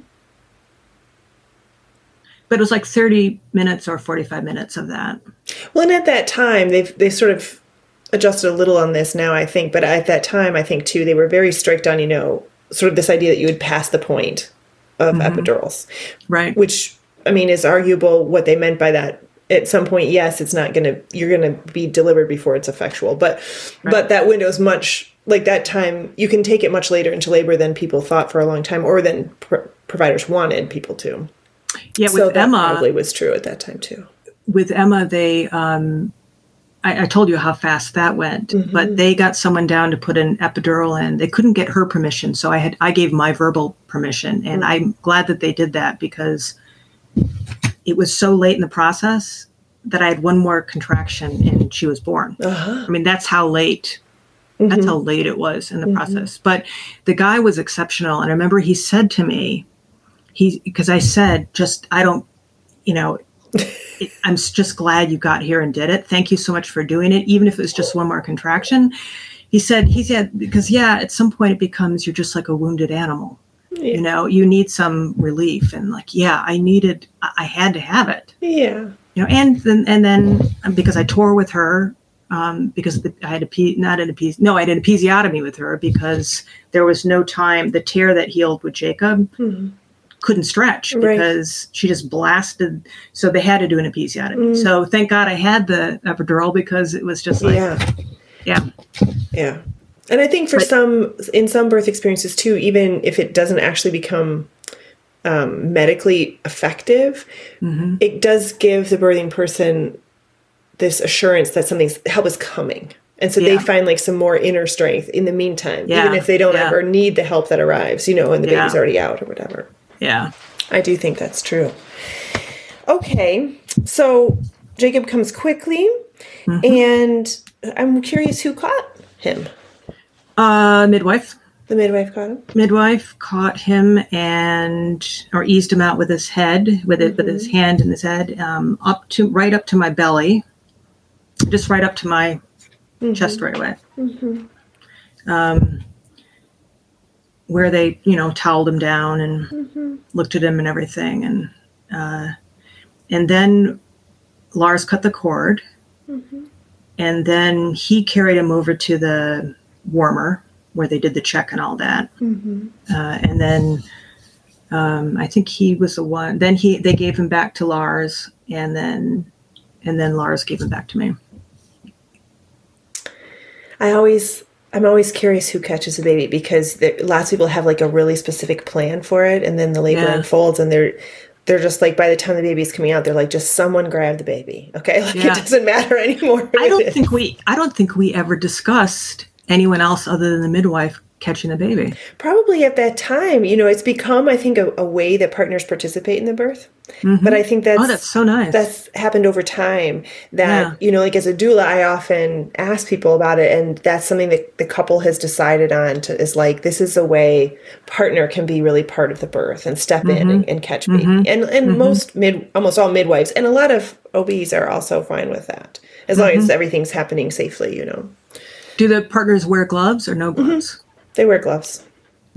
But it was like thirty minutes or forty-five minutes of that. Well, and at that time, they've they sort of adjusted a little on this now, I think. But at that time, I think, too, they were very strict on, you know, sort of this idea that you would pass the point of mm-hmm. epidurals. Right. Which, I mean, is arguable what they meant by that. At some point, yes, it's not going to, you're going to be delivered before it's effectual. But, right. but that window is much, like that time, you can take it much later into labor than people thought for a long time, or than pr- providers wanted people to. Yeah, with so that Emma, probably was true at that time too. With Emma, they, um, I, I told you how fast that went, mm-hmm. but they got someone down to put an epidural in. They couldn't get her permission, so I had I gave my verbal permission, and mm-hmm. I'm glad that they did that because it was so late in the process that I had one more contraction and she was born. Uh-huh. I mean, that's how late. Mm-hmm. That's how late it was in the mm-hmm. process. But the guy was exceptional, and I remember he said to me. He, because I said, just, I don't, you know, it, I'm just glad you got here and did it. Thank you so much for doing it. Even if it was just one more contraction. He said, he said, because yeah, at some point it becomes, you're just like a wounded animal, yeah. you know, you need some relief. And like, yeah, I needed, I had to have it. Yeah. You know, and then, and then because I tore with her, um, because the, I had a, P, not an epis, no, I did an episiotomy with her because there was no time, the tear that healed with Jacob, mm-hmm. couldn't stretch because right. she just blasted. So they had to do an episiotomy. Mm. So thank God I had the epidural because it was just like, yeah. Yeah. Yeah. And I think for but, some, in some birth experiences too, even if it doesn't actually become um, medically effective, mm-hmm. it does give the birthing person this assurance that something's, help is coming. And so yeah. they find like some more inner strength in the meantime, yeah. even if they don't yeah. ever need the help that arrives, you know, and the yeah. baby's already out or whatever. Yeah. I do think that's true. Okay. So Jacob comes quickly, mm-hmm. and I'm curious who caught him. Uh, midwife. The midwife caught him? Midwife caught him and, or eased him out with his head, with it, mm-hmm. with his hand in his head, um, up to, right up to my belly, just right up to my mm-hmm. chest right away. Mm-hmm. Um, where they, you know, toweled him down and mm-hmm. looked at him and everything. And uh, and then Lars cut the cord. Mm-hmm. And then he carried him over to the warmer. where they did the check and all that. Mm-hmm. Uh, and then um, I think he was the one. Then he they gave him back to Lars, and then and then Lars gave him back to me. I always, I'm always curious who catches a baby, because there, lots of people have like a really specific plan for it, and then the labor Yeah. unfolds, and they're they're just like, by the time the baby's coming out, they're like, just someone grab the baby, okay? Like Yeah. it doesn't matter anymore. I don't think we I don't think we ever discussed anyone else other than the midwife catching the baby. Probably at that time, you know, it's become, I think, a, a way that partners participate in the birth. Mm-hmm. But I think that's Oh, that's so nice. That's happened over time. That, Yeah. you know, like as a doula, I often ask people about it, and that's something that the couple has decided on. To, is like, this is a way partner can be really part of the birth and step in and, and catch baby. And and most mid, almost all midwives, and a lot of O Bs are also fine with that, as long as everything's happening safely. You know, Do the partners wear gloves or no gloves? they wear gloves.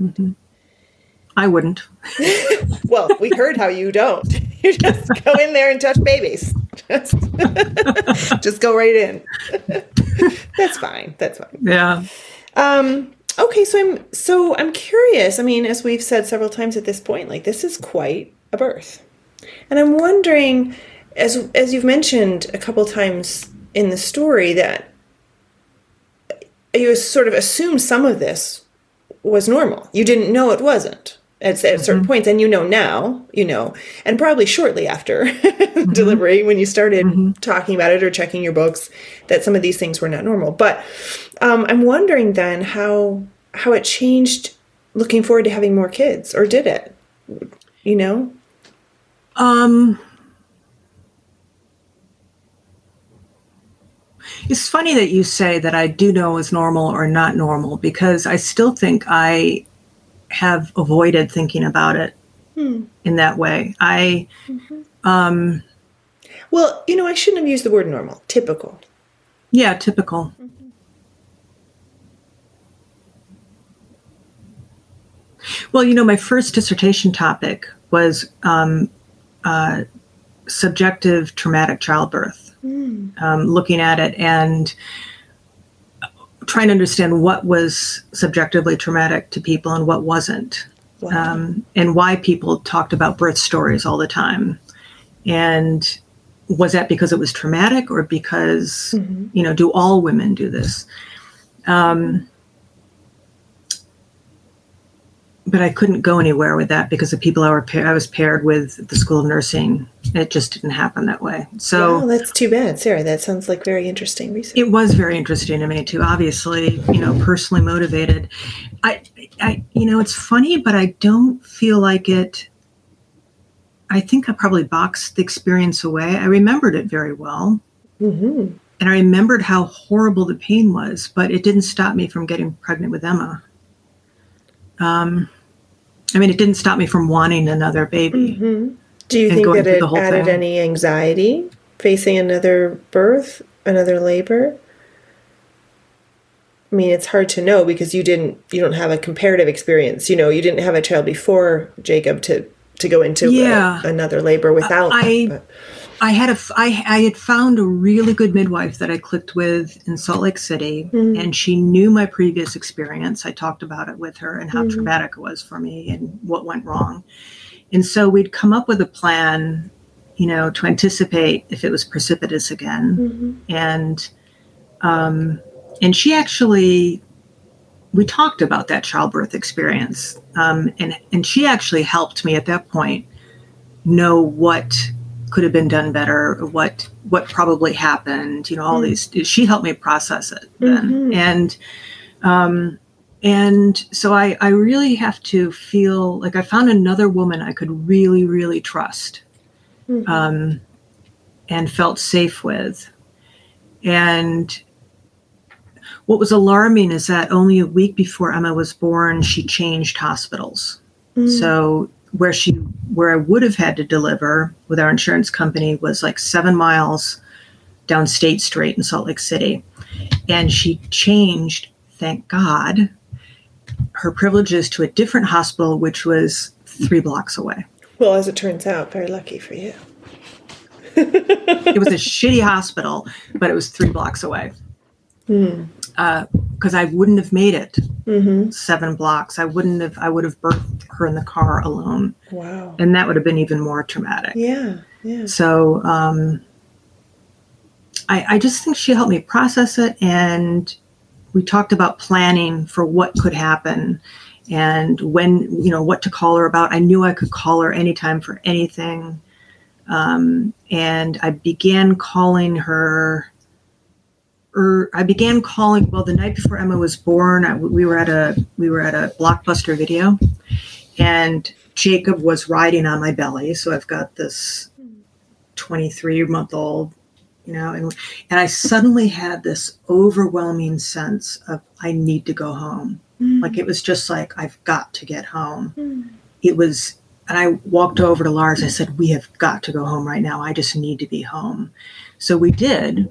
I wouldn't. Well, we heard how you don't. You just go in there and touch babies. Just, just go right in. That's fine. That's fine. Yeah. Um, okay, so I'm so I'm curious. I mean, as we've said several times at this point, like this is quite a birth, and I'm wondering, as as you've mentioned a couple times in the story, that you sort of assumed some of this was normal. You didn't know it wasn't at, at certain points, and you know now, you know, and probably shortly after delivery, when you started talking about it or checking your books, that some of these things were not normal. But um, I'm wondering then how how it changed looking forward to having more kids, or did it? You know? Um, it's funny that you say that I do know is normal or not normal, because I still think I have avoided thinking about it Hmm. in that way. I, um, Well, you know, I shouldn't have used the word normal. Typical. yeah, typical. Well, you know, my first dissertation topic was um, uh, subjective traumatic childbirth, um, looking at it and trying to understand what was subjectively traumatic to people and what wasn't, Wow. um, and why people talked about birth stories all the time. And was that because it was traumatic, or because, you know, do all women do this? Um, but I couldn't go anywhere with that because the people I, were pa- I was paired with at the School of Nursing, it just didn't happen that way. So Wow, that's too bad, Sarah. That sounds like very interesting research. it was very interesting to me too. Obviously, you know, personally motivated. I, I, you know, it's funny, but I don't feel like it. I think I probably boxed the experience away. I remembered it very well, Mm-hmm. and I remembered how horrible the pain was, but it didn't stop me from getting pregnant with Emma. Um, I mean, it didn't stop me from wanting another baby. Mm-hmm. Do you And think going that through it the whole added thing. any anxiety facing another birth, another labor? I mean, it's hard to know because you didn't, you don't have a comparative experience. You know, you didn't have a child before Jacob to to go into a- Yeah. another labor without. I- but- I had a, f- I, I had found a really good midwife that I clicked with in Salt Lake City, and she knew my previous experience. I talked about it with her and how traumatic it was for me and what went wrong. And so we'd come up with a plan, you know, to anticipate if it was precipitous again. And, um, and she actually, we talked about that childbirth experience. Um, and, and she actually helped me at that point know what could have been done better, what what probably happened, you know, all these. She helped me process it then, Mhm. and um, and so I I really have to feel like I found another woman I could really really trust, Mhm. um, and felt safe with, and what was alarming is that only a week before Emma was born, she changed hospitals. So where she, where I would have had to deliver with our insurance company was like seven miles down State Street in Salt Lake City. And she changed, thank God, her privileges to a different hospital, which was three blocks away. Well, as it turns out, very lucky for you. It was a shitty hospital, but it was three blocks away. Uh, because I wouldn't have made it Mm-hmm. seven blocks. I wouldn't have, I would have birthed her in the car alone. Wow. And that would have been even more traumatic. Yeah. Yeah. So um, I, I just think she helped me process it. And we talked about planning for what could happen and when, you know, what to call her about. I knew I could call her anytime for anything. Um, and I began calling her, or I began calling, well, the night before Emma was born, I, we were at a, we were at a Blockbuster Video, and Jacob was riding on my belly. So I've got this twenty-three month old, you know, and, and I suddenly had this overwhelming sense of, I need to go home. Mm. Like, it was just like, I've got to get home. Mm. It was, and I walked over to Lars. I said, we have got to go home right now. I just need to be home. So we did.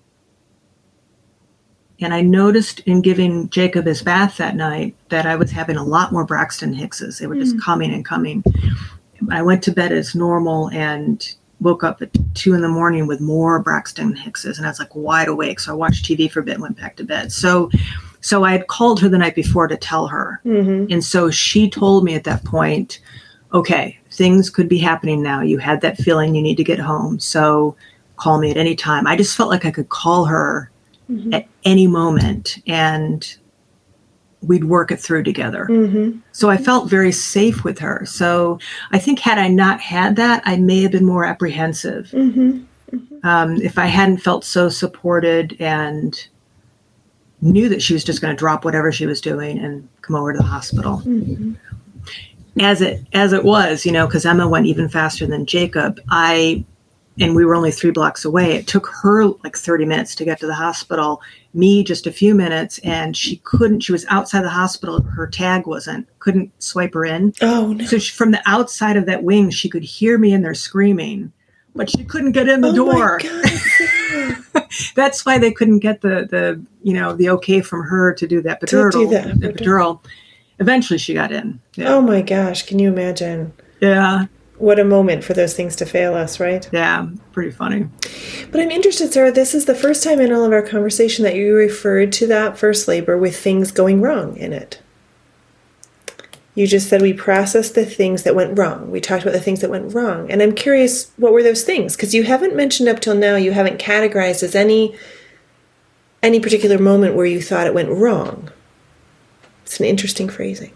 And I noticed in giving Jacob his bath that night that I was having a lot more Braxton Hickses. They were just mm. coming and coming. I went to bed as normal and woke up at two in the morning with more Braxton Hickses. And I was like wide awake. So I watched T V for a bit and went back to bed. So so I had called her the night before to tell her. Mm-hmm. And so she told me at that point, okay, things could be happening now. You had that feeling you need to get home. So call me at any time. I just felt like I could call her mm-hmm. at any moment and we'd work it through together. Mm-hmm. So I felt very safe with her. So I think had I not had that, I may have been more apprehensive. Mm-hmm. Mm-hmm. Um, if I hadn't felt so supported and knew that she was just going to drop whatever she was doing and come over to the hospital. Mm-hmm. As it as it was, you know, because Emma went even faster than Jacob. I and we were only three blocks away. It took her like thirty minutes to get to the hospital, me just a few minutes, and she couldn't, she was outside the hospital. Her tag wasn't, couldn't swipe her in. Oh, no. So she, from the outside of that wing, she could hear me in there screaming, but she couldn't get in the oh door. My God. That's why they couldn't get the, the, you know, the okay from her to do that epidural. To do that the epidural. Eventually she got in. Yeah. Oh my gosh. Can you imagine? Yeah. What a moment for those things to fail us, right? Yeah, pretty funny. But I'm interested, Sarah, this is the first time in all of our conversation that you referred to that first labor with things going wrong in it. You just said we processed the things that went wrong. We talked about the things that went wrong. And I'm curious, what were those things? Because you haven't mentioned up till now, you haven't categorized as any any particular moment where you thought it went wrong. It's an interesting phrasing.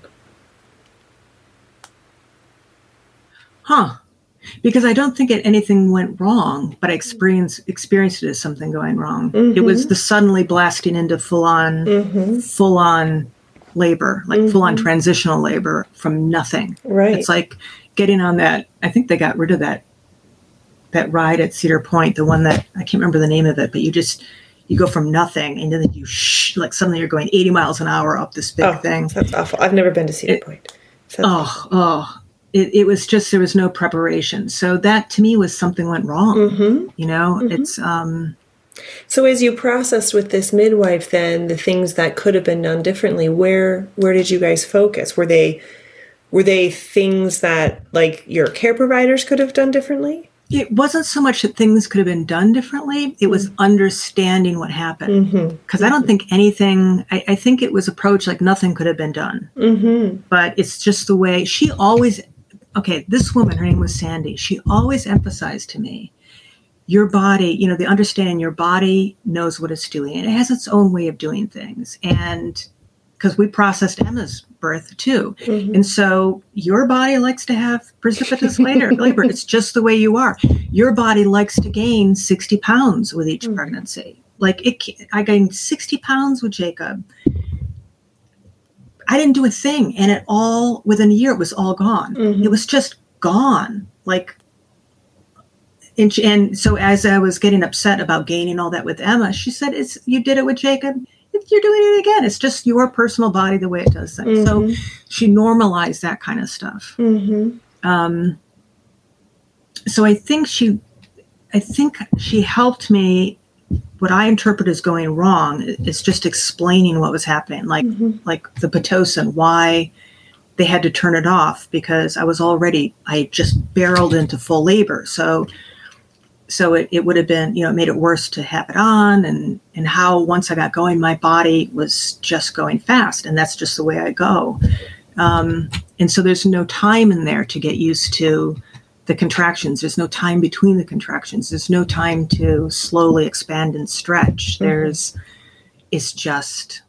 Huh. Because I don't think it, anything went wrong, but I experienced, experienced it as something going wrong. Mm-hmm. It was the suddenly blasting into full-on, mm-hmm. full-on labor, like mm-hmm. full-on transitional labor from nothing. Right. It's like getting on that, I think they got rid of that, that ride at Cedar Point, the one that, I can't remember the name of it, but you just, you go from nothing and then you shh, like suddenly you're going eighty miles an hour up this big oh, thing. That's awful. I've never been to Cedar it, Point. So oh, awful. oh. It, it was just, there was no preparation. So that to me was something went wrong. Mm-hmm. You know, mm-hmm. it's. Um, so as you processed with this midwife, then the things that could have been done differently, where where did you guys focus? Were they were they things that like your care providers could have done differently? It wasn't so much that things could have been done differently. It was mm-hmm. understanding what happened. Because mm-hmm. I don't think anything, I, I think it was approached like nothing could have been done. Mm-hmm. But it's just the way she always. Okay, this woman, her name was Sandy, she always emphasized to me, your body, you know, the understanding your body knows what it's doing. And it has its own way of doing things. And because we processed Emma's birth too. Mm-hmm. And so your body likes to have precipitous later, labor. It's just the way you are. Your body likes to gain sixty pounds with each mm-hmm. pregnancy. Like it, I gained sixty pounds with Jacob. I didn't do a thing. And it all, within a year, it was all gone. Mm-hmm. It was just gone. Like, and, she, and so as I was getting upset about gaining all that with Emma, she said, "It's you did it with Jacob. You're doing it again. It's just your personal body, the way it does things." Mm-hmm. So she normalized that kind of stuff. Mm-hmm. Um, so I think she, I think she helped me. What I interpret as going wrong is just explaining what was happening, like mm-hmm. like the Pitocin, why they had to turn it off, because I was already, I just barreled into full labor. So so it, it would have been, you know, it made it worse to have it on, and, and how once I got going, my body was just going fast, and that's just the way I go. Um, and so there's no time in there to get used to the contractions. There's no time between the contractions. There's no time to slowly expand and stretch. Mm-hmm. There's, it's just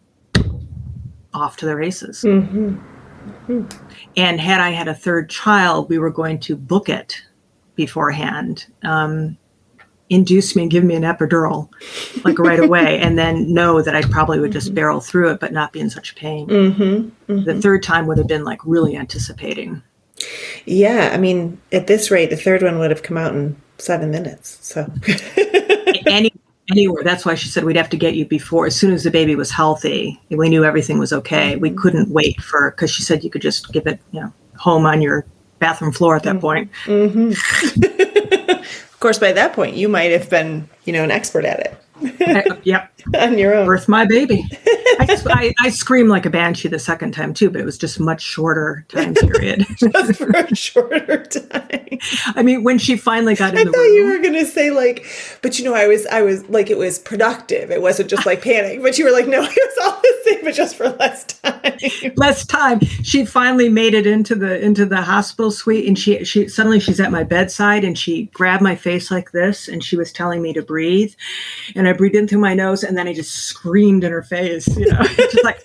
off to the races. Mm-hmm. Mm-hmm. And had I had a third child, we were going to book it beforehand, um, induce me and give me an epidural like right away, and then know that I probably would just mm-hmm. barrel through it, but not be in such pain. Mm-hmm. Mm-hmm. The third time would have been like really anticipating. Yeah. I mean, at this rate, the third one would have come out in seven minutes. So Any, anywhere. That's why she said we'd have to get you before, as soon as the baby was healthy, we knew everything was okay. Mm-hmm. We couldn't wait for, because she said you could just give it, you know, home on your bathroom floor at that mm-hmm. point. Mm-hmm. Of course, by that point, you might have been, you know, an expert at it. uh, yep. On your own. Birth my baby. I, just, I, I screamed like a banshee the second time, too, but it was just a much shorter time period. Just for a shorter time. I mean, when she finally got in I the thought room. you were going to say, like, but, you know, I was, I was, like, it was productive. It wasn't just, like, panic. But you were like, no, it was all the same, but just for less time. Less time. She finally made it into the into the hospital suite, and she she suddenly she's at my bedside, and she grabbed my face like this, and she was telling me to breathe, and I breathed in through my nose, and then I just screamed in her face, you know, just like.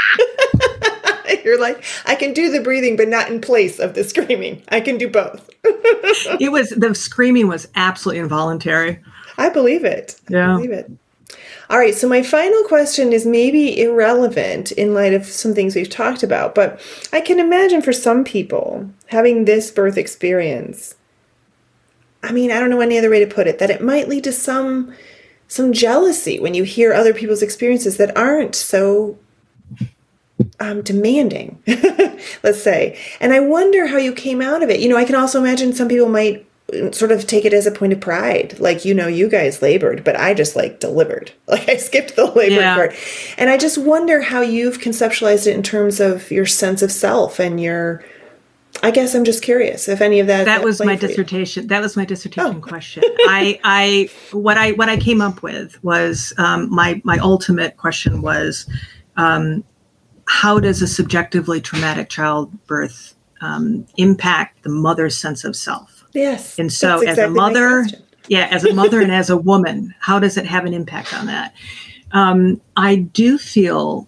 You're like, I can do the breathing, but not in place of the screaming. I can do both. It was, the screaming was absolutely involuntary. I believe it. Yeah. I believe it. All right. So my final question is maybe irrelevant in light of some things we've talked about, but I can imagine for some people having this birth experience, I mean, I don't know any other way to put it, that it might lead to some, some jealousy when you hear other people's experiences that aren't so Um, demanding, let's say. And I wonder how you came out of it. You know, I can also imagine some people might sort of take it as a point of pride. Like, you know, you guys labored, but I just like delivered. Like I skipped the labor yeah. part. And I just wonder how you've conceptualized it in terms of your sense of self and your, I guess I'm just curious if any of that. That was my dissertation. You. That was my dissertation oh. question. I, I, what I, what I came up with was, um, my, my ultimate question was, um, how does a subjectively traumatic childbirth um, impact the mother's sense of self? Yes. And so exactly as a mother, yeah, as a mother and as a woman, how does it have an impact on that? Um, I do feel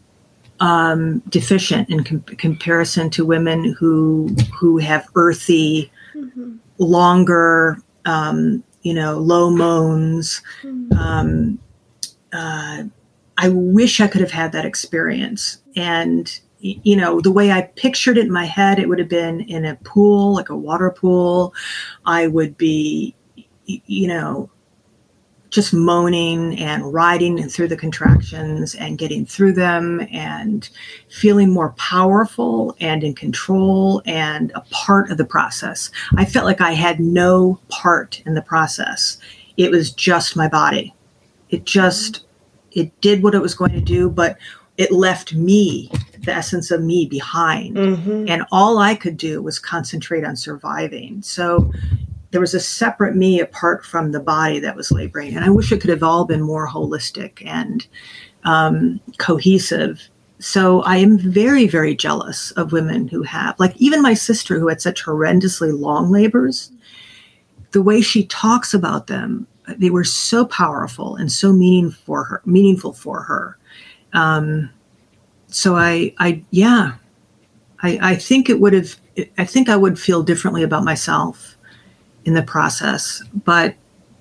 um, deficient in com- comparison to women who who have earthy, mm-hmm. longer, um, you know, low moans. Mm-hmm. Um, uh, I wish I could have had that experience. And, you know, the way I pictured it in my head, it would have been in a pool, like a water pool. I would be, you know, just moaning and riding through the contractions and getting through them and feeling more powerful and in control and a part of the process. I felt like I had no part in the process. It was just my body. It just... It did what it was going to do, but it left me, the essence of me, behind. Mm-hmm. And all I could do was concentrate on surviving. So there was a separate me apart from the body that was laboring. And I wish it could have all been more holistic and um, cohesive. So I am very, very jealous of women who have, like even my sister who had such horrendously long labors, the way she talks about them, they were so powerful and so meaningful for her, meaningful for her. Um, so I, I, yeah, I, I think it would have, I think I would feel differently about myself in the process, but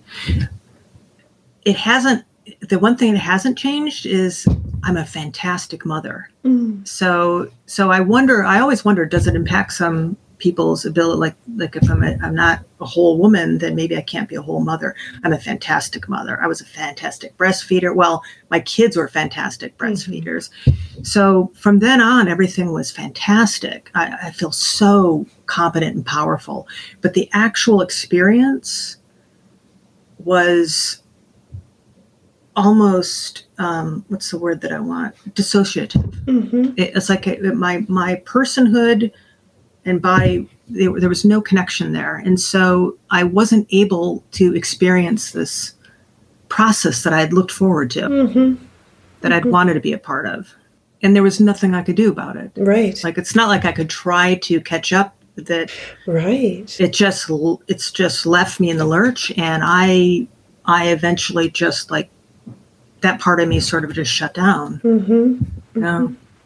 it hasn't, the one thing that hasn't changed is I'm a fantastic mother. Mm. So, so I wonder, I always wonder, does it impact some people's ability, like like if I'm a, I'm not a whole woman, then maybe I can't be a whole mother. I'm a fantastic mother. I was a fantastic breastfeeder. Well, my kids were fantastic breastfeeders. Mm-hmm. So from then on, everything was fantastic. I, I feel so competent and powerful. But the actual experience was almost, um, what's the word that I want? Dissociative. Mm-hmm. It, it's like a, my my personhood and body there, there was no connection there. And so I wasn't able to experience this process that I had looked forward to, mm-hmm. that mm-hmm. I'd wanted to be a part of. And there was nothing I could do about it. Right. Like, it's not like I could try to catch up with it. Right. It just, it's just left me in the lurch. And I, I eventually just like, that part of me sort of just shut down. Mm-hmm. You know?